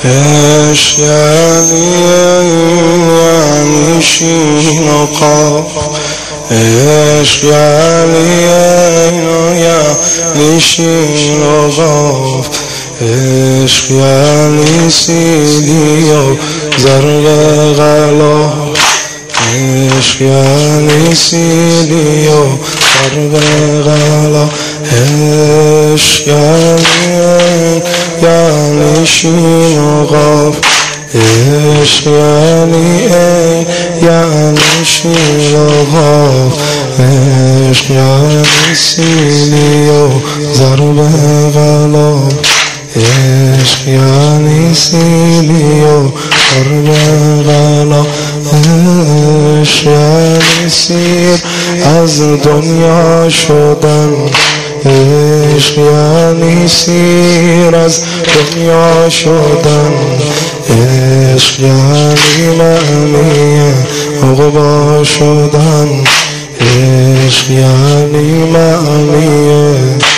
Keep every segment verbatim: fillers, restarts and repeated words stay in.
عشق یعنی یعنی شین و قاف عشق یعنی یعنی شین و قاف عشق یعنی سیدی و ضرب غلاف عشق یعنی سیدی و ضرب غلاف عشق یعنی یعنی شین و قاف عشق یعنی یعنی شین و قاف عشق یعنی سیلی و ضرب غلاف عشق یعنی سیلی و ضرب غلاف عشق یعنی سیر از دنیا شدن عشق یعنی سیر از دنیا شدن عشق یعنی معنی عقبا شدن عشق یعنی معنی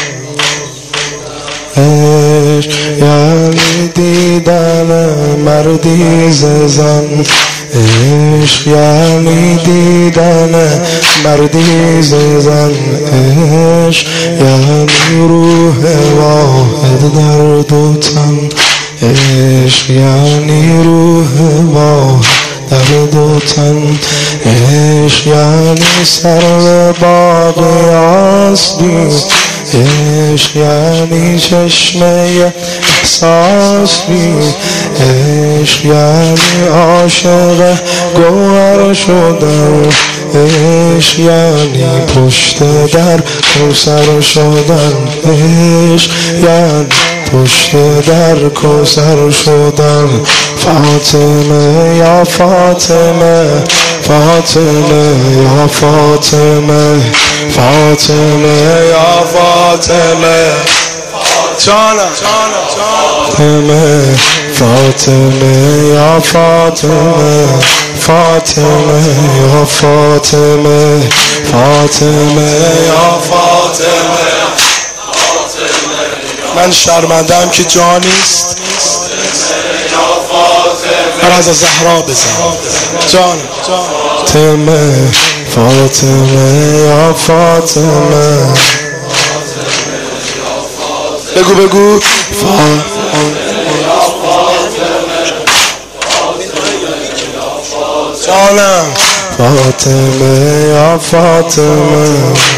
عشق یعنی دیدن مردی ز زن عشق یعنی دیدن مردی ز زن عشق یعنی روح واحد در دو تن عشق یعنی روح واحد در دو تن عشق یعنی سر باغ اصلی عشق یعنی چشمه احساسی عشق یعنی عاشق گوهر شدن عشق یعنی پشت در کوثر شدن عشق یعنی پشت در کوثر شدن فاطمه یا فاطمه فاطمه یا فاطمه فاطمه یا فاطمه جانم فاطمه فاطمه یا فاطمه فاطمه یا فاطمه فاطمه یا فاطمه من شرمندم که جا نیست من از زهرا بزن جان فاطمه فاطمه یا فاطمه بگو بگو جانم فاطمه یا فاطمه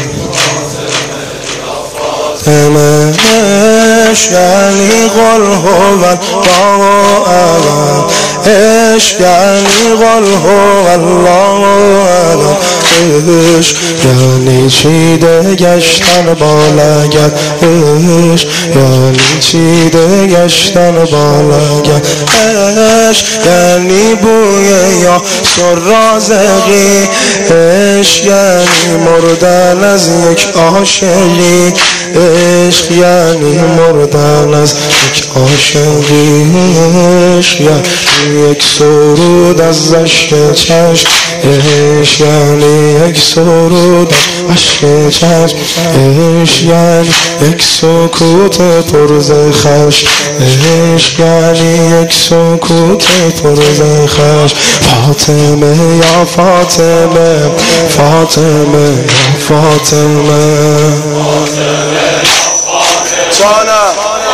فاطمه عشق یعنی قل هو الله احد عشق یعنی قل هو الله احد عشق یعنی چیده گشتن با لگد عشق یعنی چیده گشتن با لگد عشق یعنی بوی یا سرازقی عشق یعنی مردن از یک عاشقی عشق یعنی مردن از یک عاشقی عشق یعنی یک سرود از اشک چشم عشق یعنی یک سرود از اشک چشم عشق یعنی یک سکوت پر ز خشم عشق یعنی یک سکوت پر ز خشم فاطمه یا فاطمه فاطمه یا فاطمه جانم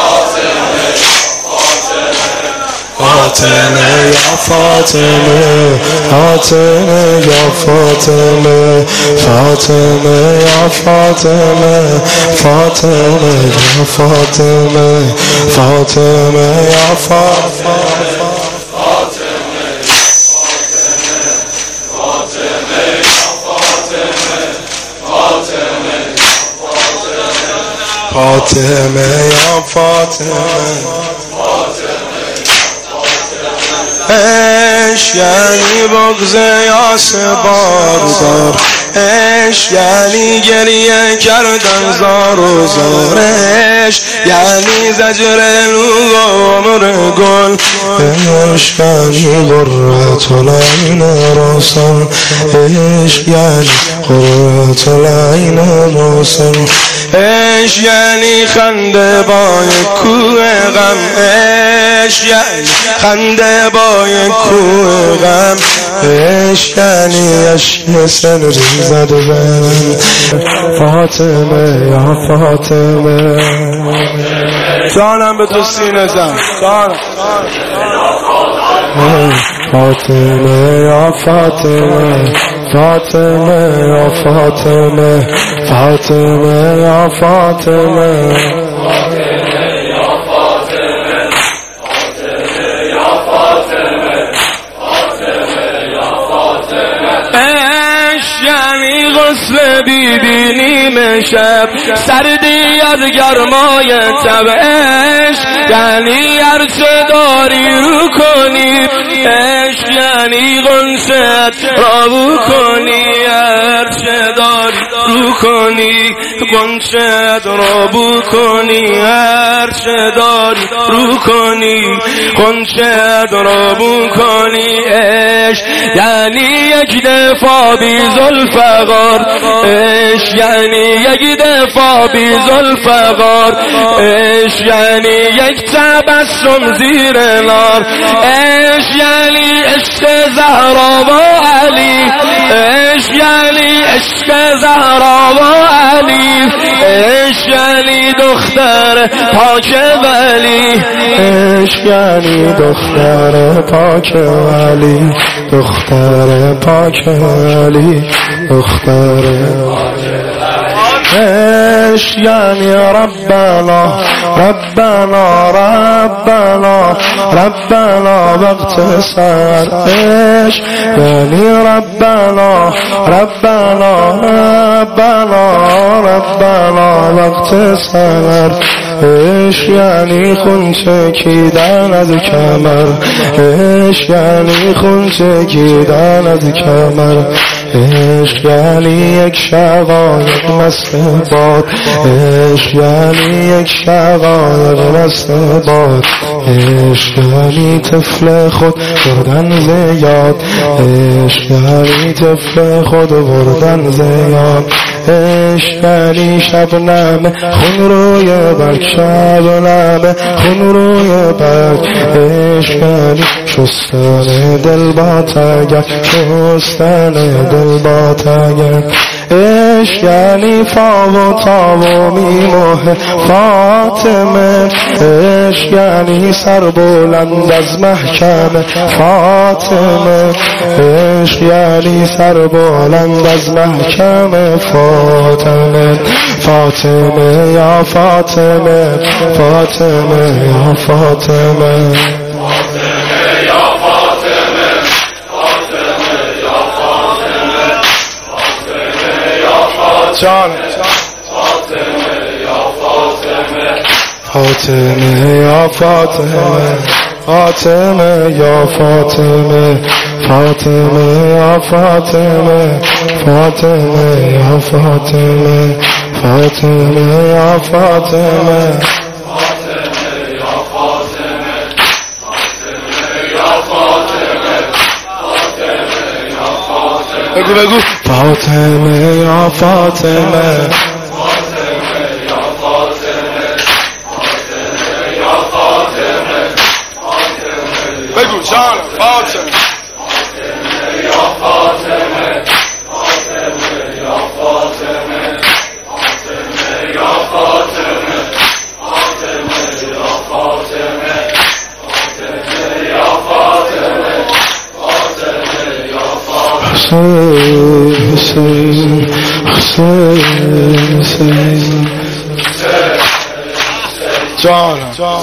فاطمه یا فاطمه فاطمه یا فاطمه فاطمه یا فاطمه فاطمه یا فاطمه فاطمه یا فاطمه فاطمه یا فاطمه عشق یعنی بغض یاس باردار عشق یعنی گریه کردن زار و زار عشق یعنی زجر عمر گل عشق یعنی قرة العین روشن عشق یعنی قرة العین روشن عشق یعنی خنده بای کوه غم، عشق یعنی خنده بای کوه غم، عشق یعنی عشق سرریزد بهم. فاطمه یا فاطمه جانم به تو سینه زن، جانم فاطمه یا فاطمه، فاطمه یا فاطمه، فاطمه یا فاطمه، غسل بیبی نیمه شب، سردی از گرمای تب، عشق یعنی هرچه داری رو کنی، عشق یعنی غنچت را بو کنی، هرچه داری رو کنی، غنچت را بو کنی، هرچه داری رو کنی، غنچت را بو کنی. عشق یعنی یک دفعه بی ذوالفقار، عشق یعنی یک دفعه بی ذوالفقار، عشق یعنی یک تبسم زیر نار، عشق یعنی عشق زهرا و علی، عشق یعنی عشق زهرا و علی، عشق یعنی دختر پاک ولی، عشق یعنی دختر پاک ولی، دختر پاک ولی، دختر عشق یعنی ربنا ربنا ربنا ربنا وقت سر، عشق یعنی ربنا ربنا ربنا ربنا وقت سر، عشق یعنی خون چکیدن از کمر، عشق یعنی خون چکیدن از کمر، عشق یعنی یک شقایق مست باد، عشق یعنی یک شقایق مست باد، عشق یعنی طفل خود بردن زیاد، عشق یعنی طفل خود بردن زیاد، عشق یعنی شبنم خون روی برگ، شبنم خون روی برگ، عشق یعنی شستن دل با تگر، شستن دل با تگر، عشق یعنی فا و تا و میمه فاطمه، عشق یعنی سر بلند از محکمه فاطمه، عشق یعنی سر بلند از محکمه فاطمه، فاطمه یا فاطمه، فاطمه یا فاطمه، جان فاطمه یا فاطمه، فاطمه یا فاطمه، فاطمه یا فاطمه، فاطمه یا فاطمه، فاطمه یا فاطمه، فاطمه یا فاطمه، بگو بگو فاطمه یا فاطمه، فاطمه یا فاطمه، فاطمه یا فاطمه، بگو جان فاطمه، فاطمه یا فاطمه، فاطمه یا فاطمه، فاطمه یا فاطمه، فاطمه یا فاطمه، فاطمه یا فاطمه، فاطمه یا فاطمه، حسین حسین حسین حسین جان جان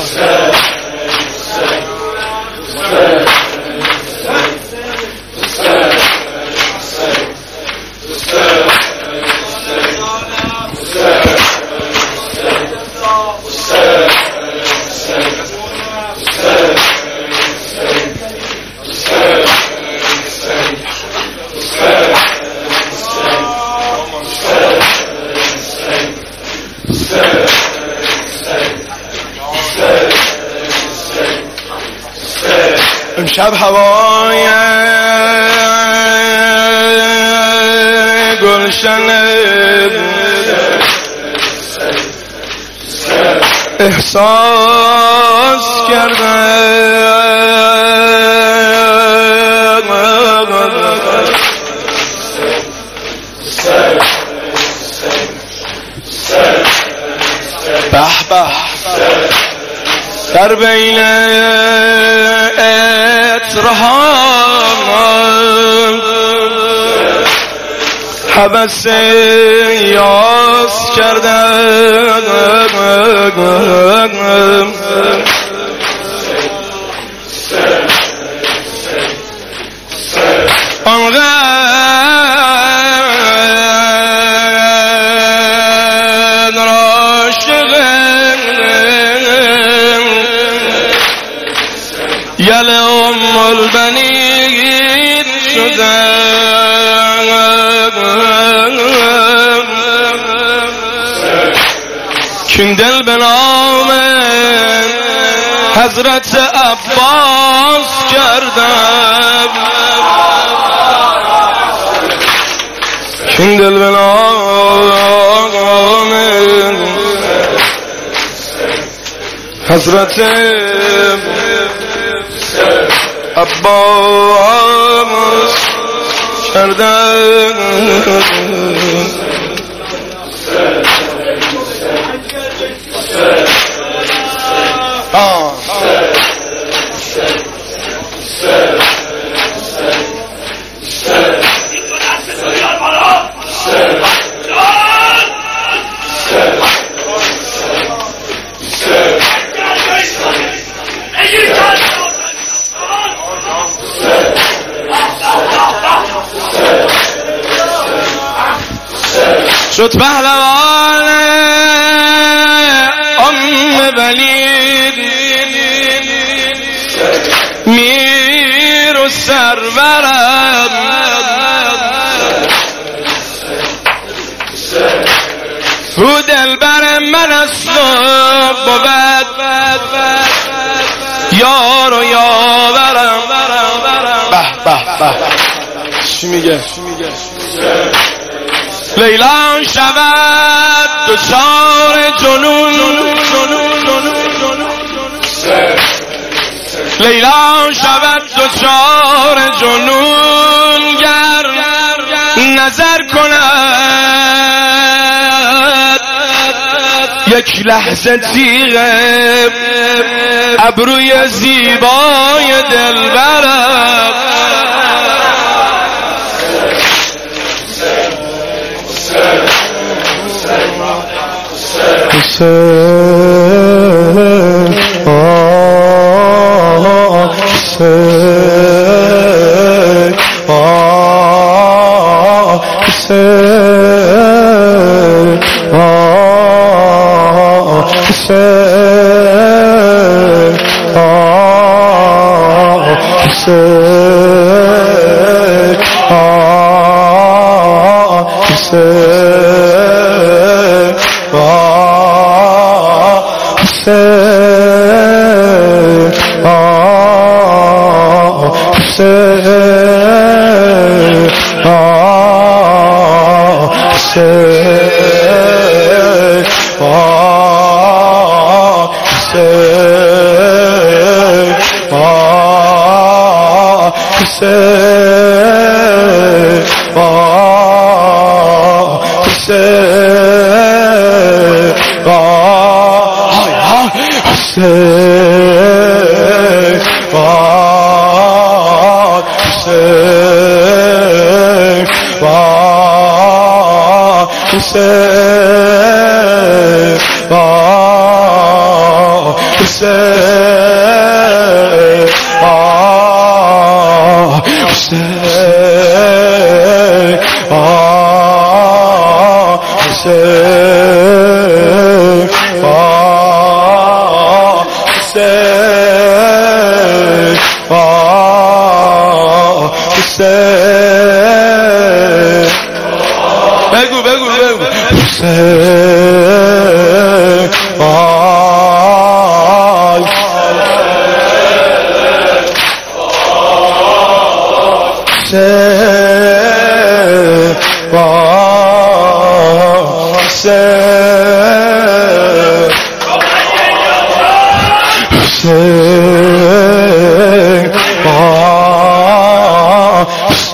امشب هوای گلشن احساس کردم به به در بین اطرحان حبس یاس کردم آنقدر عاشقم یل ام البنین شدم کین دل به نام حضرت عباس کردم کین دل به نام حضرت عباس کردم آه شد پهلوان ام ولید میر و سرورم او دلبر من است و بود یار و یاورم به به به چی میگه لیلا شود دچار جنون لیلا شود دچار جنون گر نظر کند یک لحظه تیغ ابروی زیبای دلبرم حسین آه حسین آه حسین آه حسین آه حسین آه حسین حسین آه حسین آه حسین آه حسین آه حسین آه حسین آه حسین آه حسین آه حسین آه حسین آه حسین آه حسین آه حسین آه حسین بگو بگو بگو حسین آه حسین آه حسین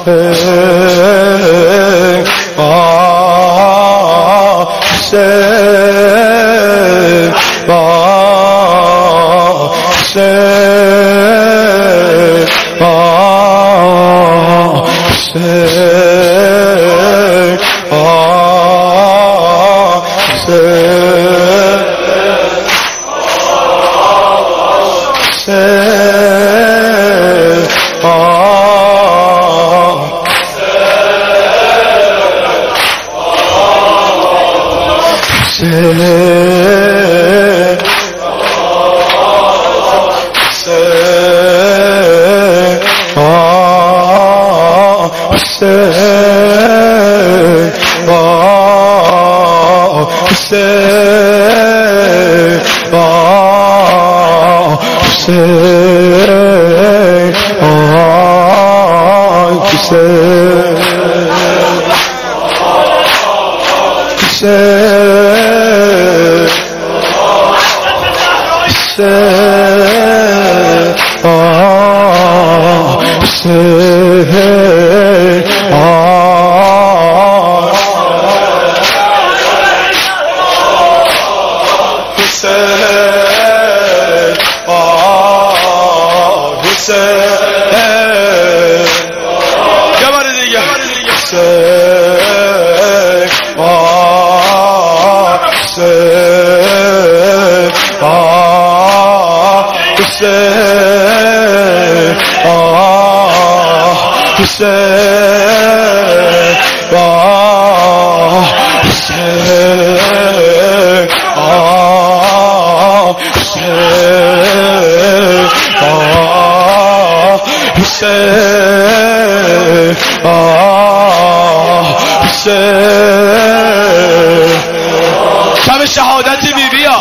شب شهادت بی بیا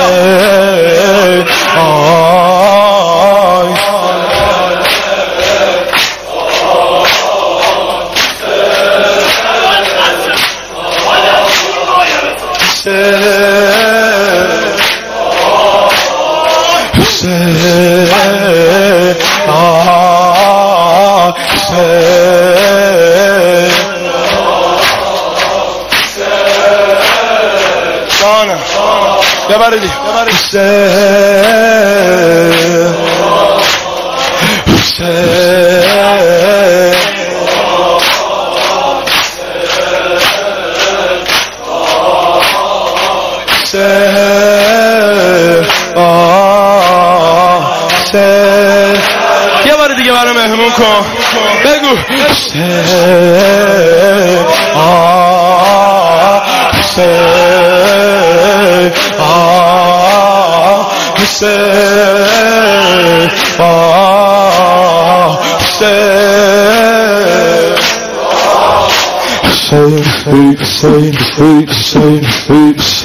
ببردی یه بار دیگه برای مهمون کن بگو Say, say, say, say, say, say.